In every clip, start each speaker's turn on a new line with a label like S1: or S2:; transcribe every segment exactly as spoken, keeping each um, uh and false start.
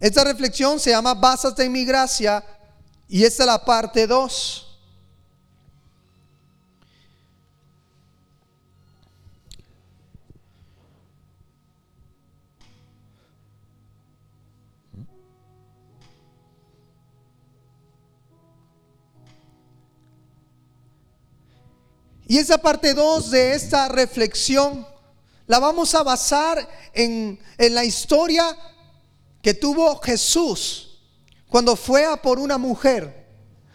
S1: Esta reflexión se llama Básate en mi gracia y esta es la parte dos. Y esa parte dos de esta reflexión la vamos a basar en, en la historia que tuvo Jesús cuando fue a por una mujer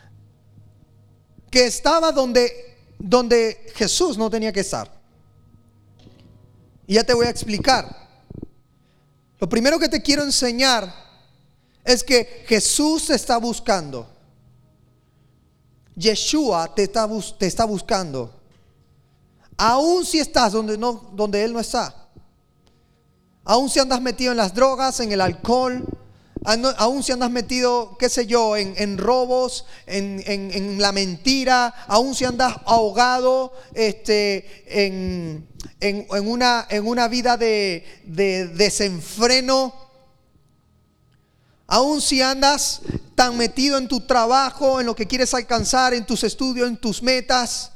S1: que estaba donde, donde Jesús no tenía que estar. Y ya te voy a explicar. Lo primero que te quiero enseñar es que Jesús te está buscando. Yeshua te está, bus- te está buscando. Aún si estás donde, no, donde Él no está. Aún si andas metido en las drogas, en el alcohol. Aún si andas metido, qué sé yo, en, en robos, en, en, en la mentira. Aún si andas ahogado este, en, en, en, una, en una vida de, de desenfreno. Aún si andas tan metido en tu trabajo, en lo que quieres alcanzar, en tus estudios, en tus metas.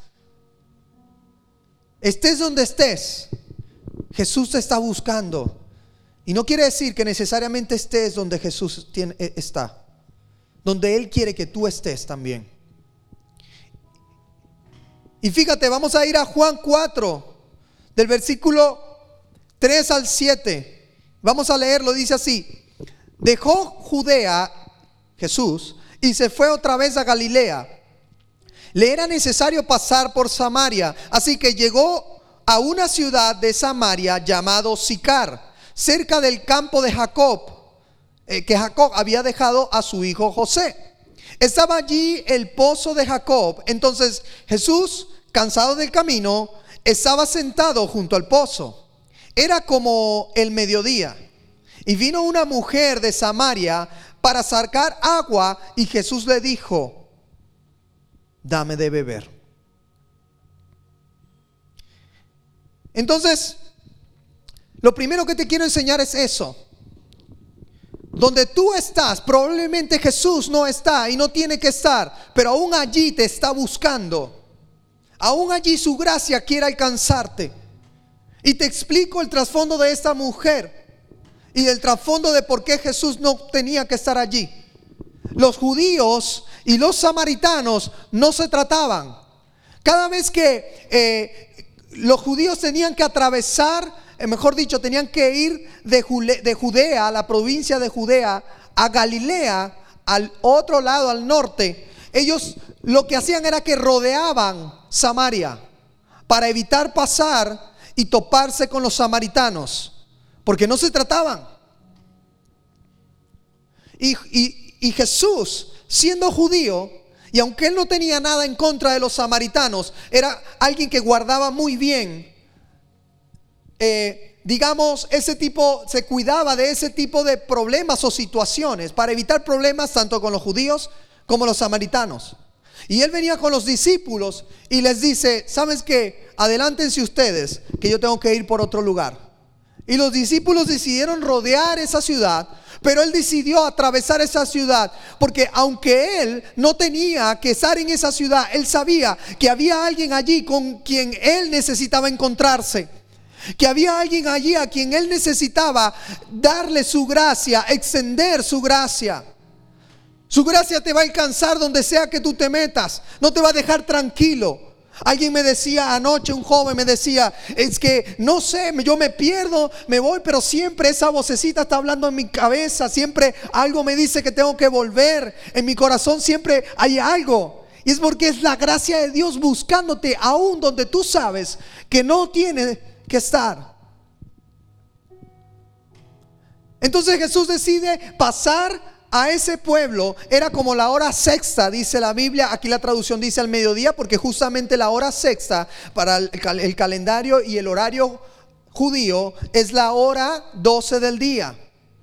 S1: Estés donde estés, Jesús te está buscando. Y no quiere decir que necesariamente estés donde Jesús tiene, está. Donde Él quiere que tú estés también. Y fíjate, vamos a ir a Juan cuatro, del versículo tres al siete. Vamos a leerlo, dice así. Dejó Judea, Jesús, y se fue otra vez a Galilea. Le era necesario pasar por Samaria, así que llegó a una ciudad de Samaria llamado Sicar, cerca del campo de Jacob, eh, que Jacob había dejado a su hijo José. Estaba allí el pozo de Jacob. Entonces Jesús, cansado del camino, estaba sentado junto al pozo. Era como el mediodía, y vino una mujer de Samaria para sacar agua, y Jesús le dijo: dame de beber. Entonces, lo primero que te quiero enseñar es eso. Donde tú estás, probablemente Jesús no está y no tiene que estar, pero aún allí te está buscando. Aún allí su gracia quiere alcanzarte. Y te explico el trasfondo de esta mujer y el trasfondo de por qué Jesús no tenía que estar allí. Los judíos y los samaritanos no se trataban. Cada vez que eh, los judíos tenían que atravesar, eh, mejor dicho, tenían que ir de, Jule, de Judea, a la provincia de Judea, a Galilea, al otro lado, al norte, ellos lo que hacían era que rodeaban Samaria para evitar pasar y toparse con los samaritanos, porque no se trataban. Y, y, y Jesús, siendo judío, y aunque él no tenía nada en contra de los samaritanos, era alguien que guardaba muy bien, eh, digamos, ese tipo, se cuidaba de ese tipo de problemas o situaciones para evitar problemas tanto con los judíos como los samaritanos. Y él venía con los discípulos y les dice: ¿sabes qué? Adelántense ustedes, que yo tengo que ir por otro lugar. Y los discípulos decidieron rodear esa ciudad, pero él decidió atravesar esa ciudad, porque aunque él no tenía que estar en esa ciudad, él sabía que había alguien allí con quien él necesitaba encontrarse, que había alguien allí a quien él necesitaba darle su gracia, extender su gracia. Su gracia te va a alcanzar donde sea que tú te metas, no te va a dejar tranquilo. Alguien me decía anoche, un joven me decía: es que no sé, yo me pierdo, me voy, pero siempre esa vocecita está hablando en mi cabeza, siempre algo me dice que tengo que volver, en mi corazón siempre hay algo. Y es porque es la gracia de Dios buscándote aún donde tú sabes que no tienes que estar. Entonces Jesús decide pasar a ese pueblo. Era como la hora sexta, dice la Biblia. Aquí la traducción dice al mediodía, porque justamente la hora sexta para el, el calendario y el horario judío es la hora doce del día.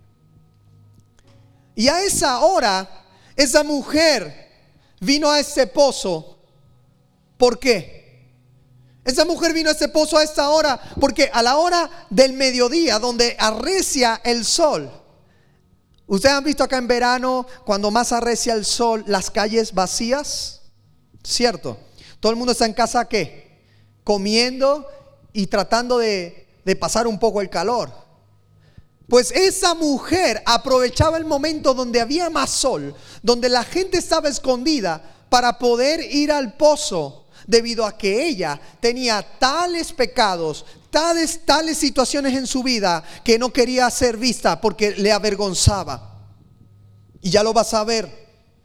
S1: Y a esa hora esa mujer vino a ese pozo. ¿Por qué? Esa mujer vino a ese pozo a esta hora porque a la hora del mediodía, donde arrecia el sol, ¿Ustedes han visto acá en verano, cuando más arrecia el sol, las calles vacías? ¿Cierto? Todo el mundo está en casa, ¿qué? Comiendo y tratando de, de pasar un poco el calor. Pues esa mujer aprovechaba el momento donde había más sol, donde la gente estaba escondida, para poder ir al pozo, debido a que ella tenía tales pecados, tales, tales situaciones en su vida, que no quería ser vista porque le avergonzaba. Y ya lo vas a ver.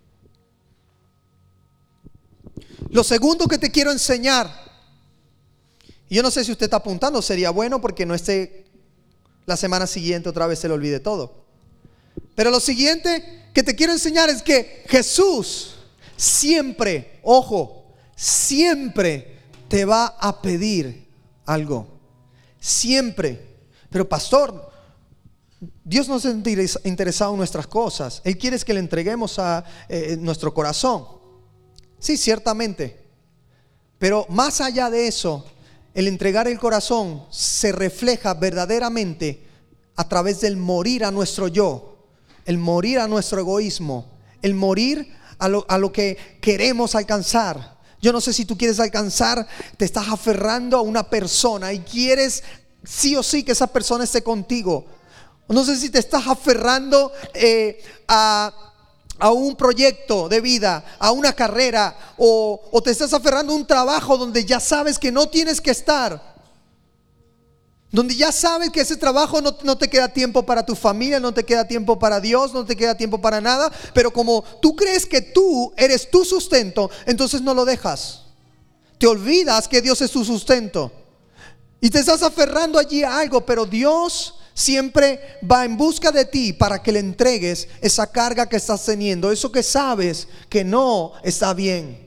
S1: Lo segundo que te quiero enseñar, y yo no sé si usted está apuntando, sería bueno porque no esté la semana siguiente otra vez se le olvide todo. Pero lo siguiente que te quiero enseñar es que Jesús siempre, ojo, siempre te va a pedir algo. Siempre. Pero pastor, Dios no está interesado en nuestras cosas. Él quiere que le entreguemos a eh, nuestro corazón. Sí, ciertamente. Pero más allá de eso, el entregar el corazón se refleja verdaderamente a través del morir a nuestro yo, el morir a nuestro egoísmo, el morir a lo, a lo que queremos alcanzar. Yo no sé si tú quieres alcanzar, te estás aferrando a una persona y quieres sí o sí que esa persona esté contigo. No sé si te estás aferrando eh, a, a un proyecto de vida, a una carrera, o, o te estás aferrando a un trabajo donde ya sabes que no tienes que estar, donde ya sabes que ese trabajo no, no te queda tiempo para tu familia, no te queda tiempo para Dios, no te queda tiempo para nada. Pero como tú crees que tú eres tu sustento, entonces no lo dejas. Te olvidas que Dios es tu sustento y te estás aferrando allí a algo. Pero Dios siempre va en busca de ti para que le entregues esa carga que estás teniendo, eso que sabes que no está bien.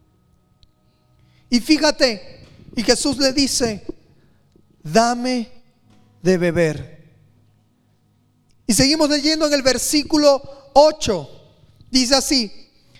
S1: Y fíjate, y Jesús le dice: dame de beber. Y seguimos leyendo en el versículo ocho. Dice así: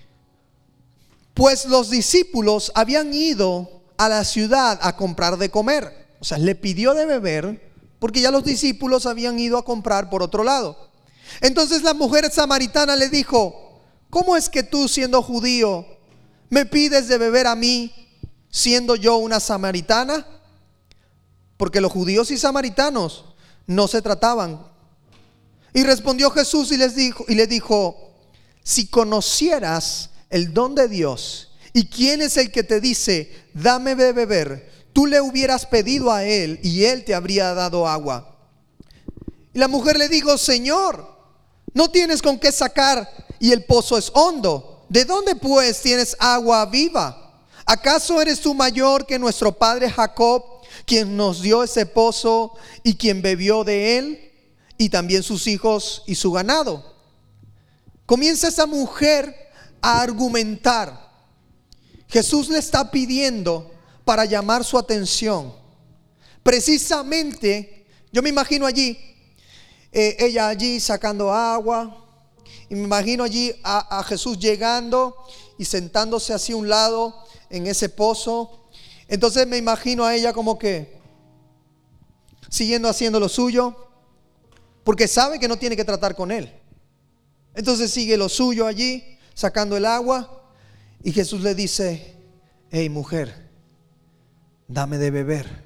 S1: pues los discípulos habían ido a la ciudad a comprar de comer. O sea, le pidió de beber porque ya los discípulos habían ido a comprar por otro lado. Entonces la mujer samaritana le dijo: ¿cómo es que tú, siendo judío, me pides de beber a mí, siendo yo una samaritana? Porque los judíos y samaritanos no se trataban. Y respondió Jesús y les dijo, y le dijo: si conocieras el don de Dios y quién es el que te dice dame de beber, tú le hubieras pedido a él y él te habría dado agua. Y la mujer le dijo: Señor, no tienes con qué sacar y el pozo es hondo. ¿De dónde pues tienes agua viva? ¿Acaso eres tú mayor que nuestro padre Jacob, quien nos dio ese pozo y quien bebió de él, y también sus hijos y su ganado? Comienza esa mujer a argumentar. Jesús le está pidiendo para llamar su atención. Precisamente, yo me imagino allí, eh, ella allí sacando agua, y me imagino allí a, a Jesús llegando y sentándose hacia un lado en ese pozo. Entonces me imagino a ella como que siguiendo haciendo lo suyo, porque sabe que no tiene que tratar con él. Entonces sigue lo suyo allí, sacando el agua, y Jesús le dice: hey mujer, dame de beber.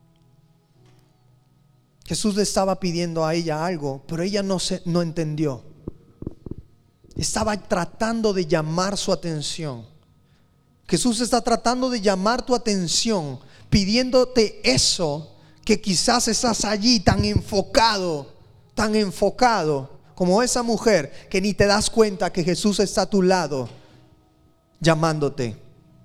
S1: Jesús le estaba pidiendo a ella algo, pero ella no, se, no entendió. Estaba tratando de llamar su atención. Jesús está tratando de llamar tu atención, pidiéndote eso que quizás estás allí tan enfocado, tan enfocado como esa mujer, que ni te das cuenta que Jesús está a tu lado llamándote.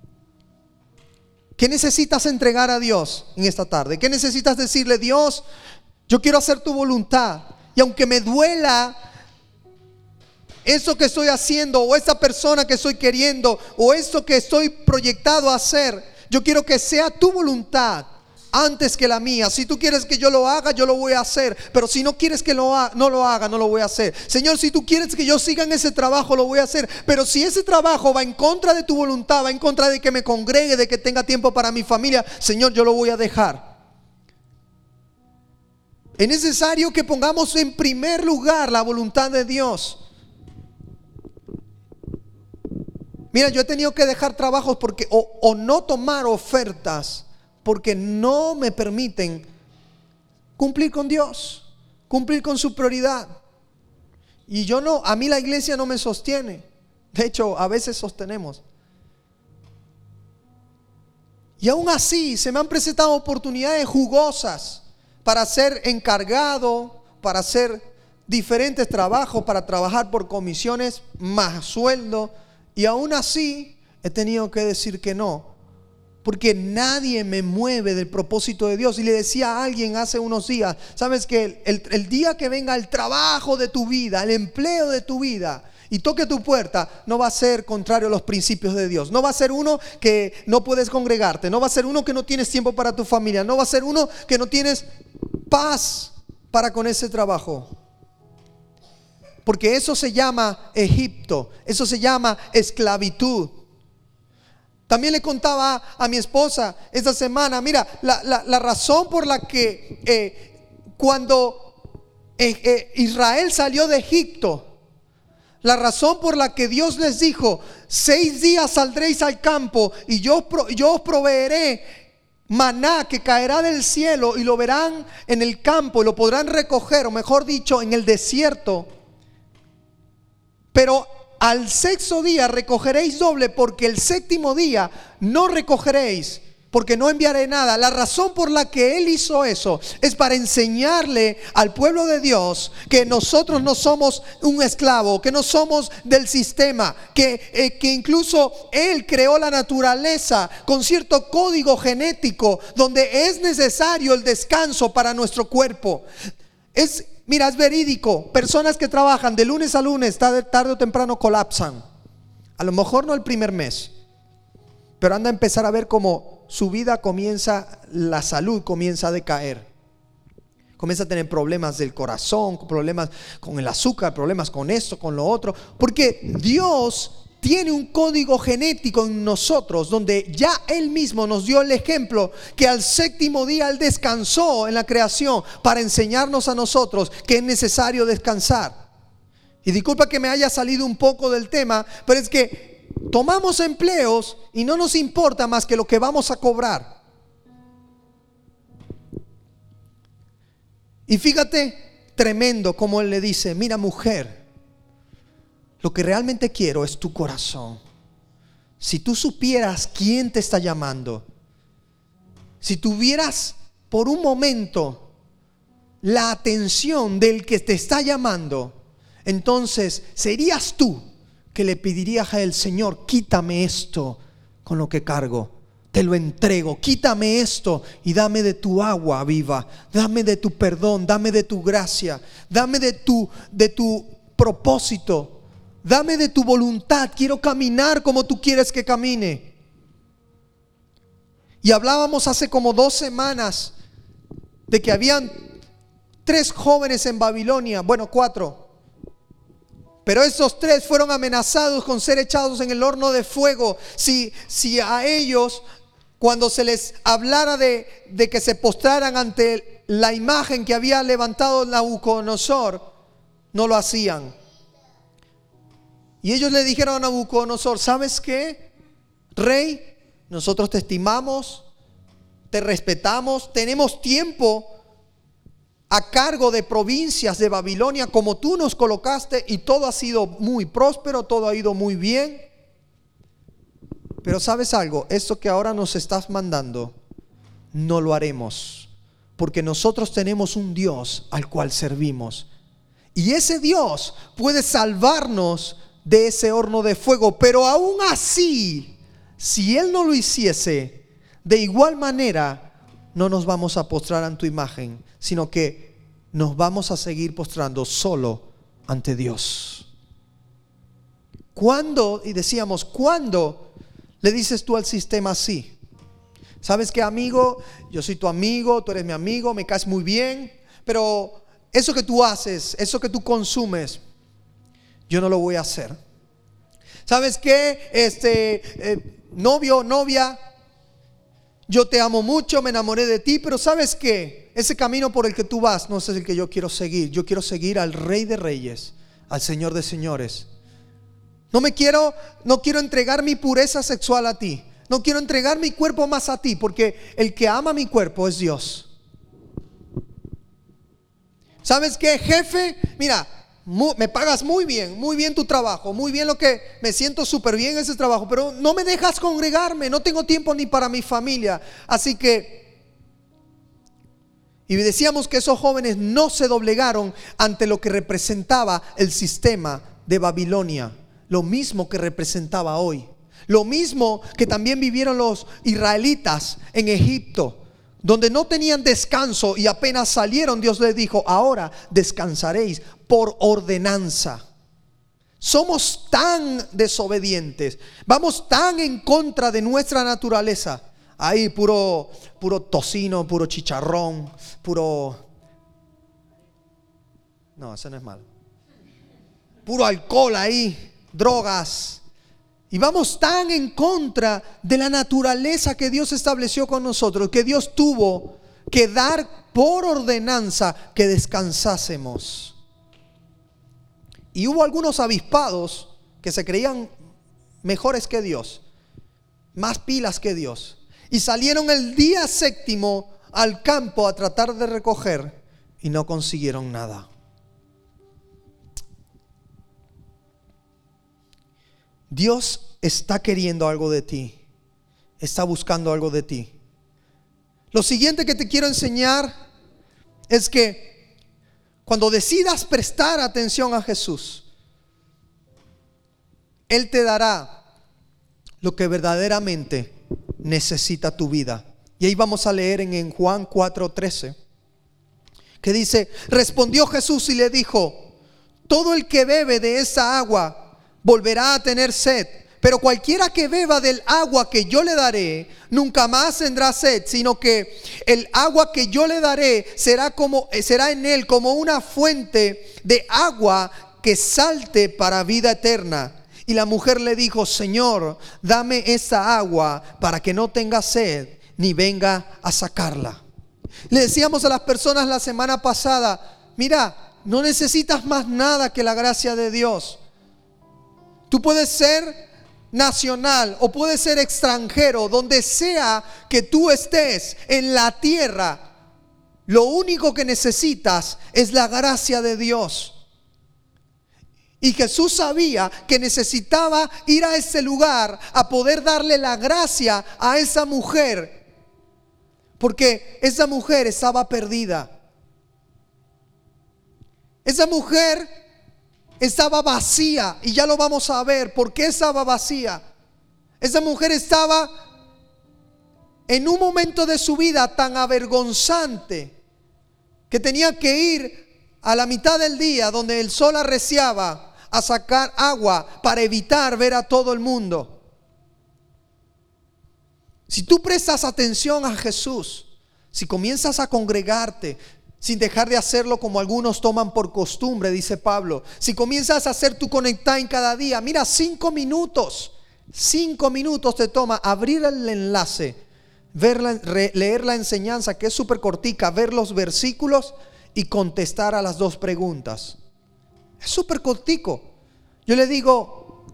S1: ¿Qué necesitas entregar a Dios en esta tarde? ¿Qué necesitas decirle? Dios, yo quiero hacer tu voluntad, y aunque me duela eso que estoy haciendo, o esta persona que estoy queriendo, o esto que estoy proyectado a hacer, yo quiero que sea tu voluntad antes que la mía. Si tú quieres que yo lo haga, yo lo voy a hacer. Pero si no quieres que lo haga, no lo haga, no lo voy a hacer. Señor, si tú quieres que yo siga en ese trabajo, lo voy a hacer. Pero si ese trabajo va en contra de tu voluntad, va en contra de que me congregue, de que tenga tiempo para mi familia, Señor, yo lo voy a dejar. Es necesario que pongamos en primer lugar la voluntad de Dios. Mira, yo he tenido que dejar trabajos porque o, o no tomar ofertas porque no me permiten cumplir con Dios, cumplir con su prioridad. Y yo no, a mí la iglesia no me sostiene. De hecho, a veces sostenemos. Y aún así se me han presentado oportunidades jugosas para ser encargado, para hacer diferentes trabajos, para trabajar por comisiones más sueldo. Y aún así he tenido que decir que no, porque nadie me mueve del propósito de Dios. Y le decía a alguien hace unos días, sabes que el, el, el día que venga el trabajo de tu vida, el empleo de tu vida y toque tu puerta, no va a ser contrario a los principios de Dios. No va a ser uno que no puedes congregarte, no va a ser uno que no tienes tiempo para tu familia, no va a ser uno que no tienes paz para con ese trabajo. Porque eso se llama Egipto, eso se llama esclavitud. También le contaba a mi esposa esta semana, mira, la, la, la razón por la que eh, cuando eh, eh, Israel salió de Egipto, la razón por la que Dios les dijo, seis días saldréis al campo y yo, yo os proveeré maná que caerá del cielo y lo verán en el campo y lo podrán recoger, o mejor dicho, en el desierto. Pero al sexto día recogeréis doble, porque el séptimo día no recogeréis, porque no enviaré nada. La razón por la que Él hizo eso es para enseñarle al pueblo de Dios que nosotros no somos un esclavo, que no somos del sistema, que, eh, que incluso Él creó la naturaleza con cierto código genético donde es necesario el descanso para nuestro cuerpo. Es Mira, es verídico. Personas que trabajan de lunes a lunes, tarde, tarde o temprano colapsan. A lo mejor no el primer mes, pero anda a empezar a ver cómo su vida comienza, la salud comienza a decaer. Comienza a tener problemas del corazón, problemas con el azúcar, problemas con esto, con lo otro. Porque Dios tiene un código genético en nosotros donde ya Él mismo nos dio el ejemplo que al séptimo día Él descansó en la creación para enseñarnos a nosotros que es necesario descansar. Y disculpa que me haya salido un poco del tema, pero es que tomamos empleos y no nos importa más que lo que vamos a cobrar. Y fíjate, tremendo como Él le dice, mira mujer, lo que realmente quiero es tu corazón. Si tú supieras quién te está llamando, si tuvieras por un momento la atención del que te está llamando, entonces serías tú que le pedirías a él, Señor, quítame esto con lo que cargo, te lo entrego, quítame esto y dame de tu agua viva, dame de tu perdón, dame de tu gracia, dame de tu, de tu propósito. Dame de tu voluntad, quiero caminar como tú quieres que camine. Y hablábamos hace como dos semanas de que habían tres jóvenes en Babilonia, bueno, cuatro. Pero esos tres fueron amenazados con ser echados en el horno de fuego si, si a ellos, cuando se les hablara de, de que se postraran ante la imagen que había levantado Nabucodonosor, no lo hacían. Y ellos le dijeron a Nabucodonosor, ¿sabes qué? Rey, nosotros te estimamos, te respetamos, tenemos tiempo a cargo de provincias de Babilonia como tú nos colocaste y todo ha sido muy próspero, todo ha ido muy bien. Pero ¿sabes algo? Esto que ahora nos estás mandando, no lo haremos, porque nosotros tenemos un Dios al cual servimos. Y ese Dios puede salvarnos de ese horno de fuego, pero aún así, si Él no lo hiciese, de igual manera no nos vamos a postrar ante tu imagen, sino que nos vamos a seguir postrando solo ante Dios. ¿Cuándo? Y decíamos, ¿cuándo le dices tú al sistema así? ¿Sabes qué, amigo? Yo soy tu amigo, tú eres mi amigo, me caes muy bien, pero eso que tú haces, eso que tú consumes, yo no lo voy a hacer. ¿Sabes qué? Este eh, novio, novia, yo te amo mucho, me enamoré de ti, pero ¿sabes qué? Ese camino por el que tú vas no es el que yo quiero seguir. Yo quiero seguir al Rey de Reyes, al Señor de Señores. No me quiero, no quiero entregar mi pureza sexual a ti. No quiero entregar mi cuerpo más a ti, porque el que ama mi cuerpo es Dios. ¿Sabes qué, jefe? Mira, Muy, me pagas muy bien, muy bien tu trabajo, muy bien lo que me siento súper bien en ese trabajo, pero no me dejas congregarme, no tengo tiempo ni para mi familia. Así que, y decíamos que esos jóvenes no se doblegaron ante lo que representaba el sistema de Babilonia, lo mismo que representaba hoy, lo mismo que también vivieron los israelitas en Egipto, donde no tenían descanso y apenas salieron, Dios les dijo: ahora descansaréis por ordenanza. Somos tan desobedientes, vamos tan en contra de nuestra naturaleza. Ahí puro, puro tocino, puro chicharrón, puro... No, eso no es malo. Puro alcohol ahí, drogas. Y vamos tan en contra de la naturaleza que Dios estableció con nosotros, que Dios tuvo que dar por ordenanza que descansásemos. Y hubo algunos avispados que se creían mejores que Dios, más pilas que Dios, y salieron el día séptimo al campo a tratar de recoger y no consiguieron nada. Dios está queriendo algo de ti, está buscando algo de ti. Lo siguiente que te quiero enseñar es que cuando decidas prestar atención a Jesús, Él te dará lo que verdaderamente necesita tu vida. Y ahí vamos a leer en, en Juan cuatro trece, que dice: respondió Jesús y le dijo: todo el que bebe de esa agua volverá a tener sed, pero cualquiera que beba del agua que yo le daré nunca más tendrá sed, sino que el agua que yo le daré será como será en él como una fuente de agua que salte para vida eterna. Y la mujer le dijo: Señor, dame esa agua para que no tenga sed ni venga a sacarla. Le decíamos a las personas la semana pasada: mira, no necesitas más nada que la gracia de Dios. Tú puedes ser nacional o puedes ser extranjero, donde sea que tú estés en la tierra. Lo único que necesitas es la gracia de Dios. Y Jesús sabía que necesitaba ir a ese lugar a poder darle la gracia a esa mujer, porque esa mujer estaba perdida. Esa mujer estaba vacía, y ya lo vamos a ver. ¿Por qué estaba vacía? Esa mujer estaba en un momento de su vida tan avergonzante que tenía que ir a la mitad del día, donde el sol arreciaba, a sacar agua para evitar ver a todo el mundo. Si tú prestas atención a Jesús, si comienzas a congregarte sin dejar de hacerlo como algunos toman por costumbre, dice Pablo, si comienzas a hacer tu conectar cada día, mira, cinco minutos, cinco minutos te toma abrir el enlace, ver la, re, leer la enseñanza, que es súper cortica, ver los versículos y contestar a las dos preguntas. Es súper cortico. Yo le digo: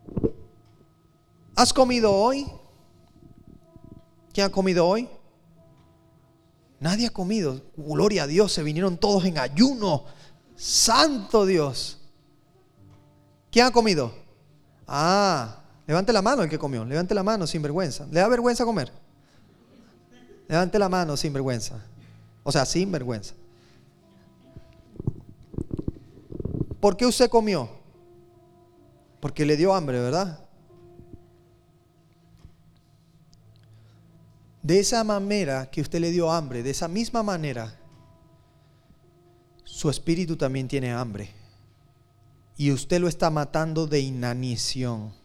S1: ¿has comido hoy? ¿Quién ha comido hoy? Nadie ha comido. Gloria a Dios, se vinieron todos en ayuno. Santo Dios. ¿Quién ha comido? Ah, levante la mano el que comió. Levante la mano sin vergüenza. ¿Le da vergüenza comer? Levante la mano sin vergüenza. O sea, sin vergüenza. ¿Por qué usted comió? Porque le dio hambre, ¿verdad? De esa manera que usted le dio hambre, de esa misma manera, su espíritu también tiene hambre. Y usted lo está matando de inanición.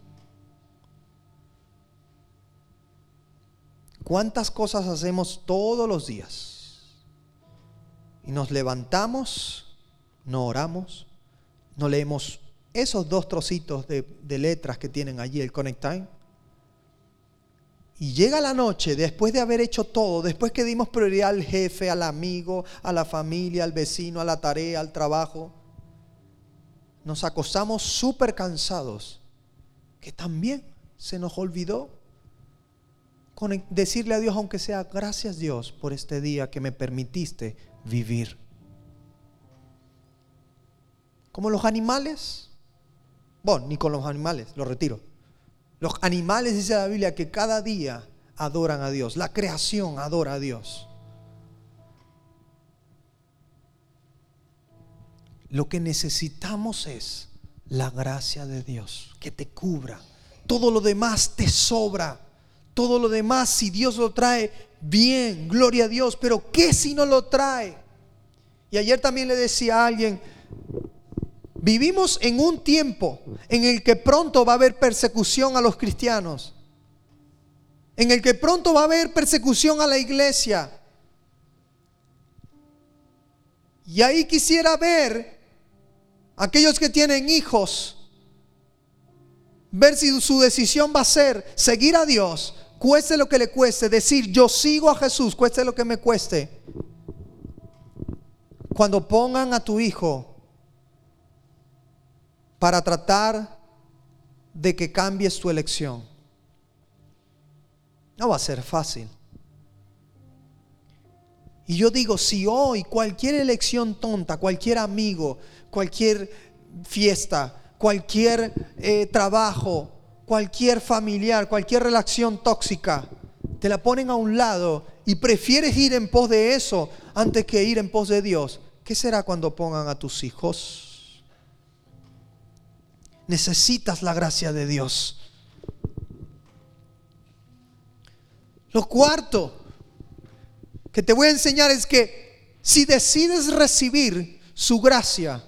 S1: ¿Cuántas cosas hacemos todos los días? Y nos levantamos, no oramos, no leemos esos dos trocitos de, de letras que tienen allí, el Connect Time. Y llega la noche, después de haber hecho todo, después que dimos prioridad al jefe, al amigo, a la familia, al vecino, a la tarea, al trabajo, nos acostamos súper cansados, que también se nos olvidó con decirle a Dios, aunque sea, gracias Dios por este día que me permitiste vivir. Como los animales, bueno, ni con los animales, lo retiro. Los animales, dice la Biblia, que cada día adoran a Dios. La creación adora a Dios. Lo que necesitamos es la gracia de Dios, que te cubra. Todo lo demás te sobra. Todo lo demás, si Dios lo trae, bien, gloria a Dios. Pero ¿qué si no lo trae? Y ayer también le decía a alguien, vivimos en un tiempo en el que pronto va a haber persecución a los cristianos, en el que pronto va a haber persecución a la iglesia. Y ahí quisiera ver aquellos que tienen hijos, ver si su decisión va a ser seguir a Dios, cueste lo que le cueste, decir yo sigo a Jesús, cueste lo que me cueste. Cuando pongan a tu hijo para tratar de que cambies tu elección, no va a ser fácil. Y yo digo, si hoy cualquier elección tonta, cualquier amigo, cualquier fiesta, cualquier eh, trabajo, cualquier familiar, cualquier relación tóxica, te la ponen a un lado y prefieres ir en pos de eso antes que ir en pos de Dios, ¿qué será cuando pongan a tus hijos? Necesitas la gracia de Dios. Lo cuarto que te voy a enseñar es que si decides recibir su gracia,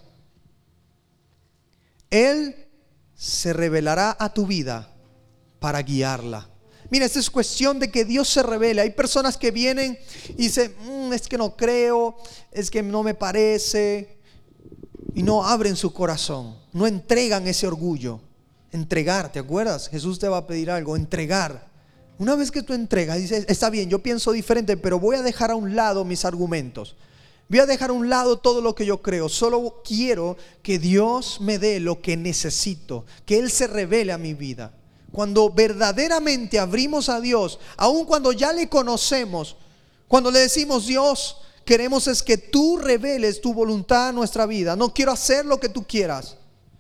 S1: Él se revelará a tu vida para guiarla. Mira, esta es cuestión de que Dios se revele. Hay personas que vienen y dicen, mmm, es que no creo, es que no me parece, y no abren su corazón, no entregan ese orgullo. Entregar, ¿te acuerdas? Jesús te va a pedir algo, entregar. Una vez que tú entregas, dices, está bien, yo pienso diferente, pero voy a dejar a un lado mis argumentos. Voy a dejar a un lado todo lo que yo creo. Solo quiero que Dios me dé lo que necesito, que Él se revele a mi vida. Cuando verdaderamente abrimos a Dios, aun cuando ya le conocemos, cuando le decimos, Dios, queremos es que tú reveles tu voluntad a nuestra vida. No quiero hacer lo que tú quieras.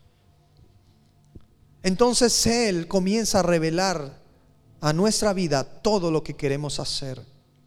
S1: Entonces Él comienza a revelar a nuestra vida todo lo que queremos hacer.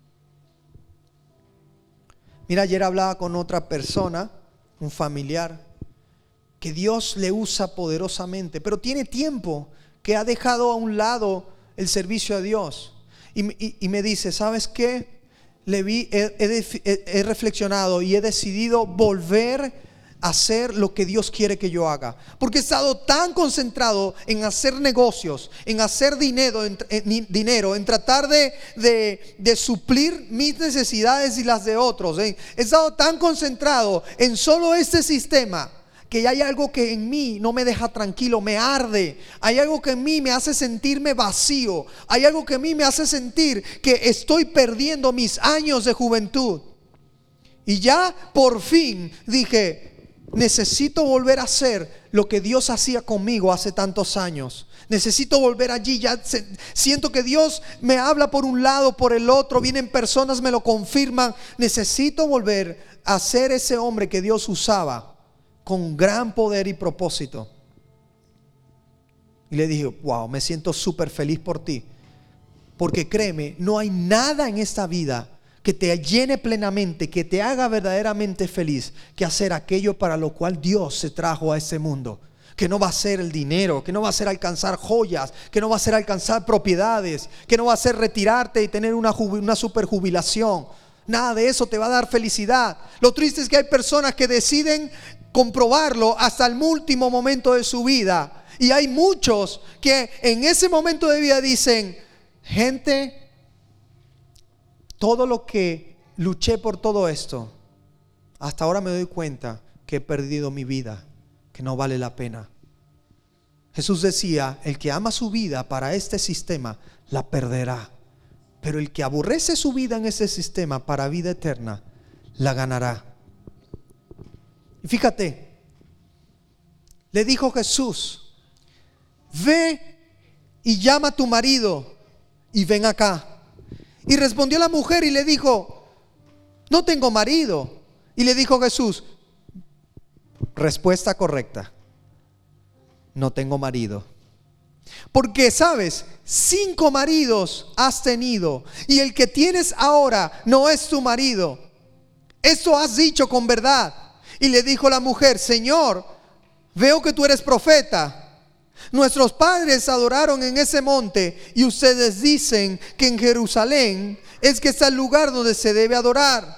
S1: Mira, ayer hablaba con otra persona, un familiar, que Dios le usa poderosamente, pero tiene tiempo que ha dejado a un lado el servicio a Dios. Y, y, y me dice, ¿sabes qué? Le vi, he, he, he reflexionado y he decidido volver a hacer lo que Dios quiere que yo haga. Porque he estado tan concentrado en hacer negocios, en hacer dinero, en, en, dinero, en tratar de, de, de suplir mis necesidades y las de otros. ¿eh? He estado tan concentrado en solo este sistema que hay algo que en mí no me deja tranquilo, me arde. Hay algo que en mí me hace sentirme vacío. Hay algo que en mí me hace sentir que estoy perdiendo mis años de juventud. Y ya por fin dije, necesito volver a hacer lo que Dios hacía conmigo hace tantos años. Necesito volver allí. Ya se, siento que Dios me habla por un lado, por el otro. Vienen personas, me lo confirman. Necesito volver a ser ese hombre que Dios usaba con gran poder y propósito. Y le dije, wow, me siento súper feliz por ti. Porque créeme, no hay nada en esta vida que te llene plenamente, que te haga verdaderamente feliz, que hacer aquello para lo cual Dios se trajo a este mundo. Que no va a ser el dinero, que no va a ser alcanzar joyas, que no va a ser alcanzar propiedades, que no va a ser retirarte y tener una, una super jubilación. Nada de eso te va a dar felicidad. Lo triste es que hay personas que deciden comprobarlo hasta el último momento de su vida. Y hay muchos que en ese momento de vida dicen, gente, todo lo que luché por todo esto, hasta ahora me doy cuenta que he perdido mi vida, que no vale la pena. Jesús decía, el que ama su vida para este sistema, la perderá. Pero el que aborrece su vida en ese sistema para vida eterna, la ganará. Y fíjate, le dijo Jesús, ve y llama a tu marido y ven acá. Y respondió la mujer y le dijo, no tengo marido. Y le dijo Jesús, respuesta correcta, no tengo marido. Porque sabes, cinco maridos has tenido y el que tienes ahora no es tu marido. Esto has dicho con verdad. Y le dijo la mujer, Señor, veo que tú eres profeta. Nuestros padres adoraron en ese monte y ustedes dicen que en Jerusalén es que está el lugar donde se debe adorar.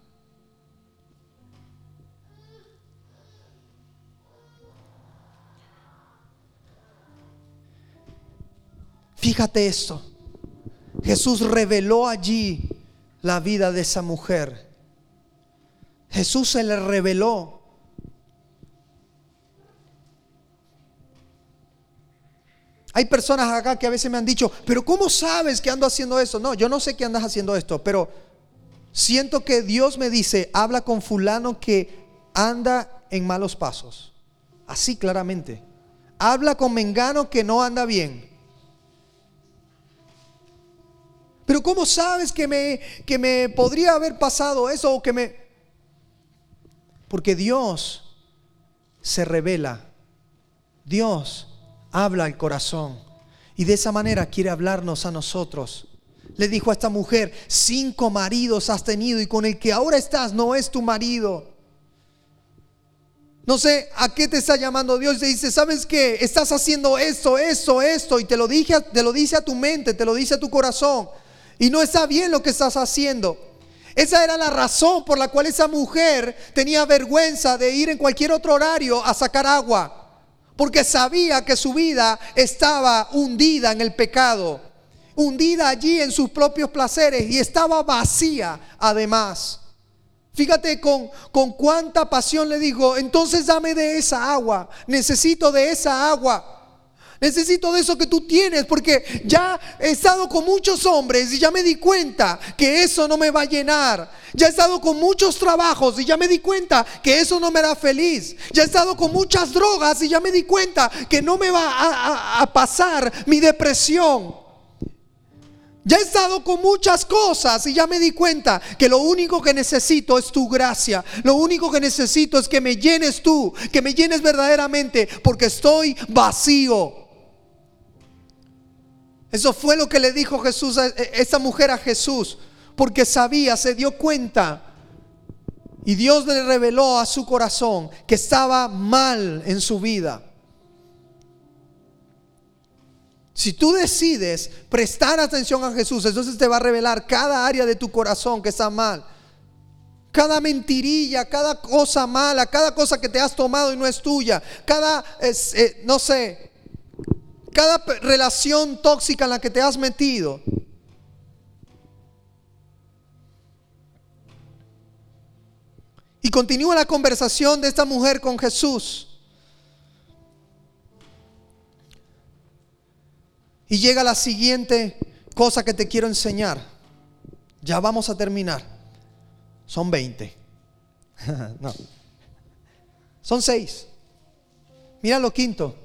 S1: Fíjate esto, Jesús reveló allí la vida de esa mujer. Jesús se le reveló. Hay personas acá que a veces me han dicho, pero ¿cómo sabes que ando haciendo eso? No, yo no sé que andas haciendo esto, pero siento que Dios me dice, habla con fulano que anda en malos pasos. Así claramente. Habla con mengano que no anda bien. Pero ¿cómo sabes que me, que me podría haber pasado eso o que me... Porque Dios se revela. Dios habla al corazón. Y de esa manera quiere hablarnos a nosotros. Le dijo a esta mujer, cinco maridos has tenido y con el que ahora estás no es tu marido. No sé a qué te está llamando Dios. Te dice, ¿sabes qué? Estás haciendo esto, esto, esto. Y te lo, dije, te lo dice a tu mente, te lo dice a tu corazón. Y no está bien lo que estás haciendo. Esa era la razón por la cual esa mujer tenía vergüenza de ir en cualquier otro horario a sacar agua. Porque sabía que su vida estaba hundida en el pecado. Hundida allí en sus propios placeres y estaba vacía además. Fíjate con, con cuánta pasión le dijo, entonces dame de esa agua. Necesito de esa agua. Necesito de eso que tú tienes, porque ya he estado con muchos hombres y ya me di cuenta que eso no me va a llenar. Ya he estado con muchos trabajos y ya me di cuenta que eso no me hará feliz. Ya he estado con muchas drogas y ya me di cuenta que no me va a, a, a pasar mi depresión. Ya he estado con muchas cosas y ya me di cuenta que lo único que necesito es tu gracia. Lo único que necesito es que me llenes tú, que me llenes verdaderamente, porque estoy vacío. Eso fue lo que le dijo Jesús a esta mujer a Jesús, porque sabía, se dio cuenta. Y Dios le reveló a su corazón que estaba mal en su vida. Si tú decides prestar atención a Jesús, entonces te va a revelar cada área de tu corazón que está mal. Cada mentirilla, cada cosa mala, cada cosa que te has tomado y no es tuya. Cada, eh, no sé, cada relación tóxica en la que te has metido. Y continúa la conversación de esta mujer con Jesús. Y llega la siguiente cosa que te quiero enseñar. Ya vamos a terminar. Son veinte. No. Son seis. Mira lo quinto.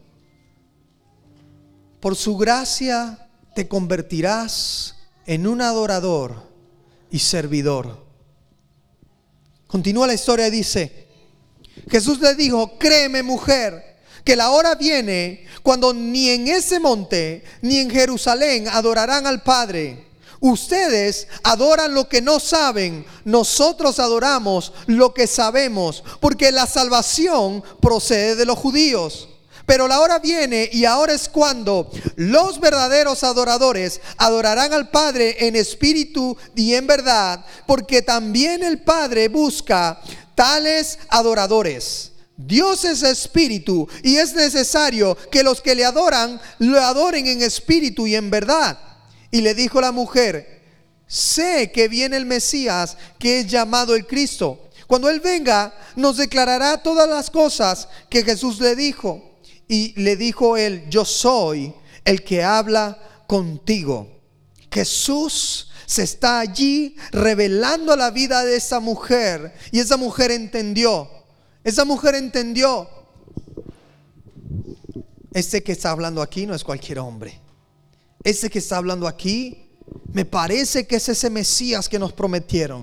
S1: Por su gracia te convertirás en un adorador y servidor. Continúa la historia y dice, Jesús le dijo, créeme mujer, que la hora viene cuando ni en ese monte ni en Jerusalén adorarán al Padre. Ustedes adoran lo que no saben, nosotros adoramos lo que sabemos, porque la salvación procede de los judíos. Pero la hora viene y ahora es cuando los verdaderos adoradores adorarán al Padre en espíritu y en verdad, porque también el Padre busca tales adoradores. Dios es espíritu y es necesario que los que le adoran, lo adoren en espíritu y en verdad. Y le dijo la mujer, sé que viene el Mesías, que es llamado el Cristo. Cuando Él venga, nos declarará todas las cosas que Jesús le dijo. y le dijo él: yo soy el que habla contigo. Jesús se está allí revelando a la vida de esa mujer, y esa mujer entendió. Esa mujer entendió. Este que está hablando aquí no es cualquier hombre. Este que está hablando aquí, me parece que es ese Mesías que nos prometieron.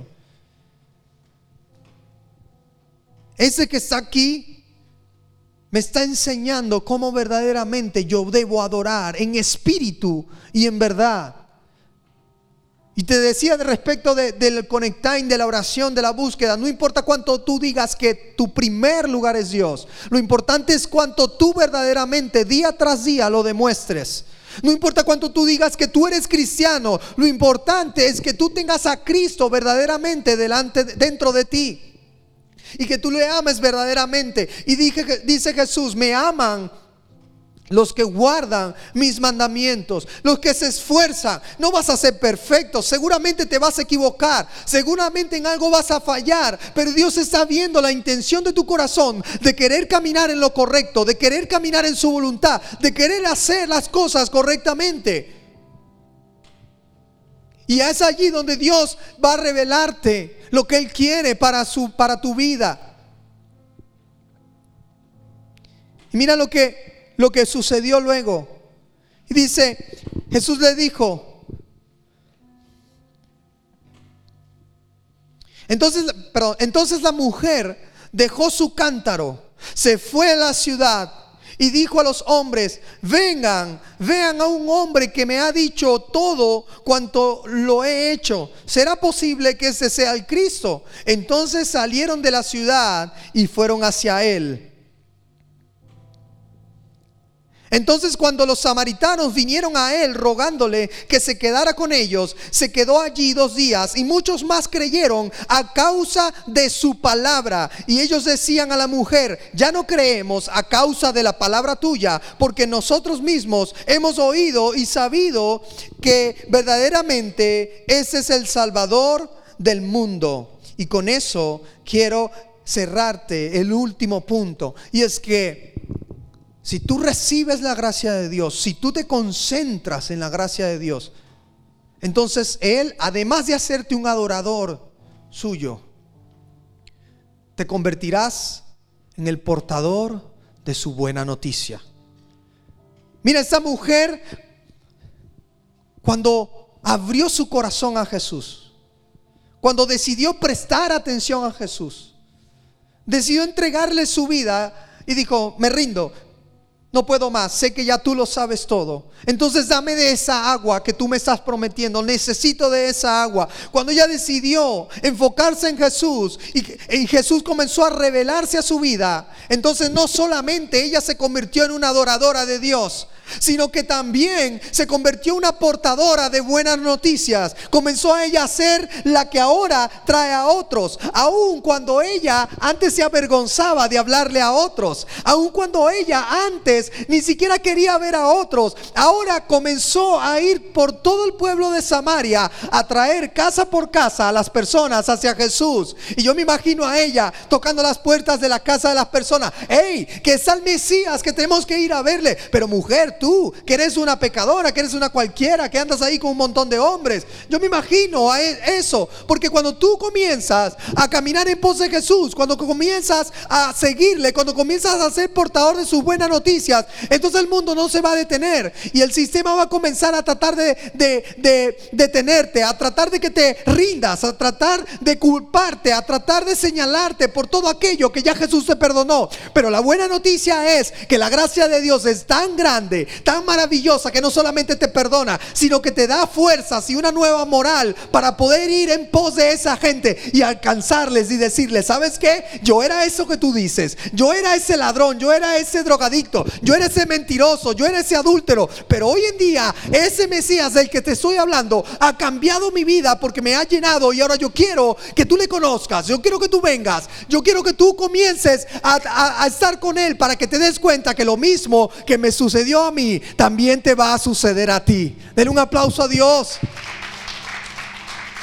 S1: Ese que está aquí me está enseñando cómo verdaderamente yo debo adorar en espíritu y en verdad. Y te decía de respecto de, del conectar, de la oración, de la búsqueda. No importa cuánto tú digas que tu primer lugar es Dios. Lo importante es cuánto tú verdaderamente día tras día lo demuestres. No importa cuánto tú digas que tú eres cristiano. Lo importante es que tú tengas a Cristo verdaderamente delante, dentro de ti. Y que tú le ames verdaderamente. Y dije, dice Jesús: me aman los que guardan mis mandamientos, los que se esfuerzan. No vas a ser perfecto, seguramente te vas a equivocar, seguramente en algo vas a fallar, pero Dios está viendo la intención de tu corazón de querer caminar en lo correcto, de querer caminar en su voluntad, de querer hacer las cosas correctamente. Y es allí donde Dios va a revelarte lo que Él quiere para, su, para tu vida. Y mira lo que Lo que sucedió luego. Y dice, Jesús le dijo, entonces, perdón, entonces la mujer dejó su cántaro, se fue a la ciudad y dijo a los hombres: vengan, vean a un hombre que me ha dicho todo cuanto lo he hecho. ¿Será posible que ese sea el Cristo? Entonces salieron de la ciudad y fueron hacia él. Entonces cuando los samaritanos vinieron a él rogándole que se quedara con ellos, se quedó allí dos días, y muchos más creyeron a causa de su palabra. Y ellos decían a la mujer: ya no creemos a causa de la palabra tuya, porque nosotros mismos hemos oído y sabido que verdaderamente ese es el Salvador del mundo. Y con eso quiero cerrarte el último punto, y es que si tú recibes la gracia de Dios, si tú te concentras en la gracia de Dios, entonces Él, además de hacerte un adorador suyo, te convertirás en el portador de su buena noticia. Mira, esta mujer, cuando abrió su corazón a Jesús, cuando decidió prestar atención a Jesús, decidió entregarle su vida y dijo: me rindo. No puedo más, sé que ya tú lo sabes todo. Entonces dame de esa agua que tú me estás prometiendo. Necesito de esa agua. Cuando ella decidió enfocarse en Jesús y, y Jesús comenzó a revelarse a su vida, entonces no solamente ella se convirtió en una adoradora de Dios, sino que también se convirtió en una portadora de buenas noticias. Comenzó a ella a ser la que ahora trae a otros, aun cuando ella antes se avergonzaba de hablarle a otros, aun cuando ella antes ni siquiera quería ver a otros. Ahora comenzó a ir por todo el pueblo de Samaria a traer casa por casa a las personas hacia Jesús. Y yo me imagino a ella tocando las puertas de la casa de las personas: hey, que está el Mesías, que tenemos que ir a verle. Pero mujer, tú que eres una pecadora, que eres una cualquiera, que andas ahí con un montón de hombres. Yo me imagino a eso, porque cuando tú comienzas a caminar en pos de Jesús, cuando comienzas a seguirle, cuando comienzas a ser portador de sus buenas noticias, entonces el mundo no se va a detener y el sistema va a comenzar a tratar de, de, de detenerte, a tratar de que te rindas, a tratar de culparte, a tratar de señalarte por todo aquello que ya Jesús te perdonó. Pero la buena noticia es que la gracia de Dios es tan grande, tan maravillosa, que no solamente te perdona, sino que te da fuerzas y una nueva moral para poder ir en pos de esa gente y alcanzarles y decirles: ¿sabes qué? Yo era eso que tú dices, yo era ese ladrón, yo era ese drogadicto, yo era ese mentiroso, yo era ese adúltero, pero hoy en día ese Mesías del que te estoy hablando ha cambiado mi vida porque me ha llenado, y ahora yo quiero que tú le conozcas, yo quiero que tú vengas, yo quiero que tú comiences a, a, a estar con Él, para que te des cuenta que lo mismo que me sucedió a mí también te va a suceder a ti. Denle un aplauso a Dios.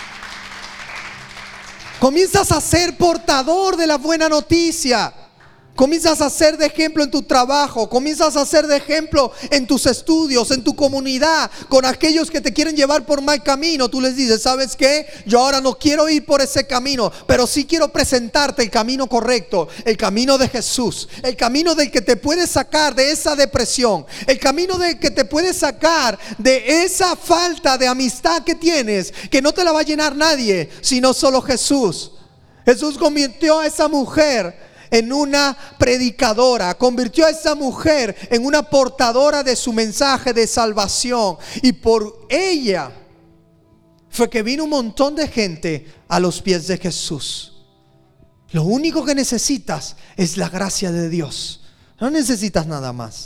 S1: Comienzas a ser portador de la buena noticia. Comienzas a ser de ejemplo en tu trabajo, comienzas a ser de ejemplo en tus estudios, en tu comunidad, con aquellos que te quieren llevar por mal camino. Tú les dices, ¿sabes qué? Yo ahora no quiero ir por ese camino, pero sí quiero presentarte el camino correcto, el camino de Jesús, el camino del que te puede sacar de esa depresión, el camino del que te puede sacar de esa falta de amistad que tienes, que no te la va a llenar nadie, sino solo Jesús. Jesús convirtió a esa mujer en una predicadora, convirtió a esa mujer en una portadora de su mensaje de salvación, y por ella fue que vino un montón de gente a los pies de Jesús. Lo único que necesitas es la gracia de Dios, no necesitas nada más.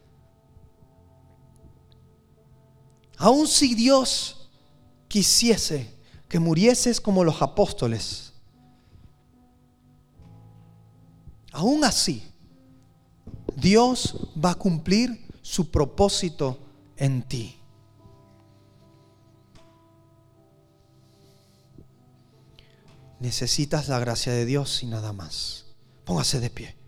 S1: Aun si Dios quisiese que murieses como los apóstoles, aún así, Dios va a cumplir su propósito en ti. Necesitas la gracia de Dios y nada más. Póngase de pie.